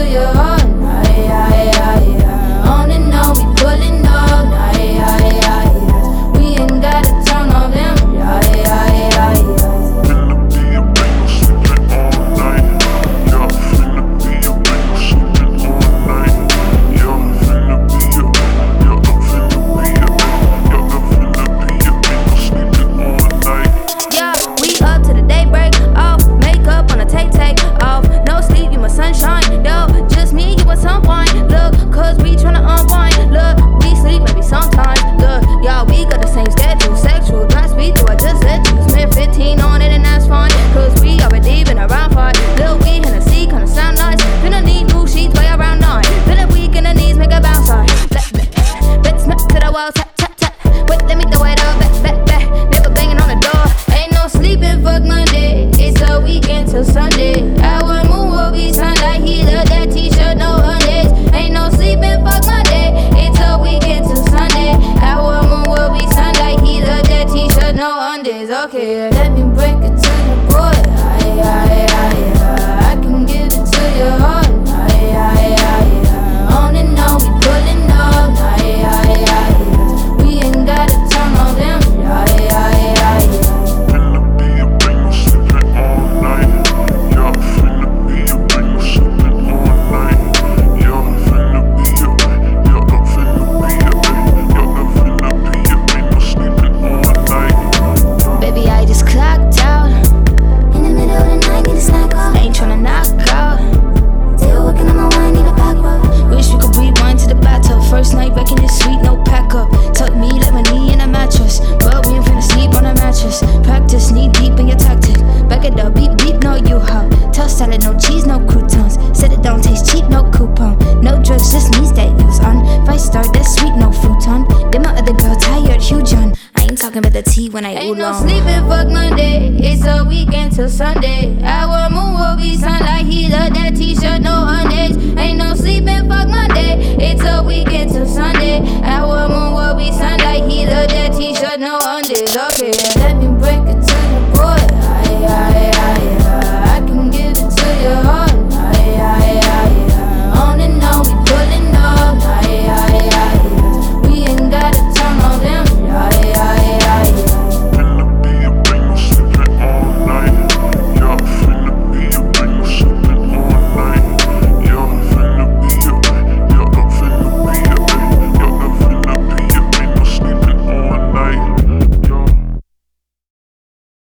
your heart. On and on, we pulling up. We ain't gotta turn off them. Sunshine, yo, just me and you at some point. Look, cause we tryna unwind. Look, we sleep maybe sometimes. Look, y'all, we got the same schedule. Sexual, drive speed through, I just let you spend 15 on it and that's fine. Cause we already been around 5. Lil' we Hennessy, kinda sound nice. Finna need new sheets by around 9. Been a week in the knees, make a bounce. Bet smack to the wall, tap, tap, tap. Wait, let me throw it out, back. Never banging on the door. Ain't no sleeping, fuck Monday. It's a weekend till Sunday. Our moon will be sunlight. He love that t-shirt, no undies. Ain't no sleeping, fuck Monday. It's a weekend till Sunday. Our moon will be sunlight. He love that t-shirt, no undies. Okay, let me break it to you, boy. I can give it to your heart. On and on, we pulling up. We ain't gotta turn on them. First night back in the suite, no pack up. Tuck me like my knee in a mattress, but we ain't finna sleep on a mattress. Practice knee deep in your tactic. Back it up, beep beep, no U-Haul. Toast salad, no cheese, no croutons. Said it don't taste cheap, no coupon. No drugs, just knees that use on. 5-star, that's sweet, no futon. Then my other girl tired, huge on. I ain't talking about the tea when I oolong. Ain't no sleeping, fuck Monday. It's a weekend till Sunday. Our moon will be sunlight. He love that t-shirt, no undies. Ain't no sleeping, fuck Monday. It's a weekend till Sunday. Our moon will be sunlight. He love that t-shirt, no undies.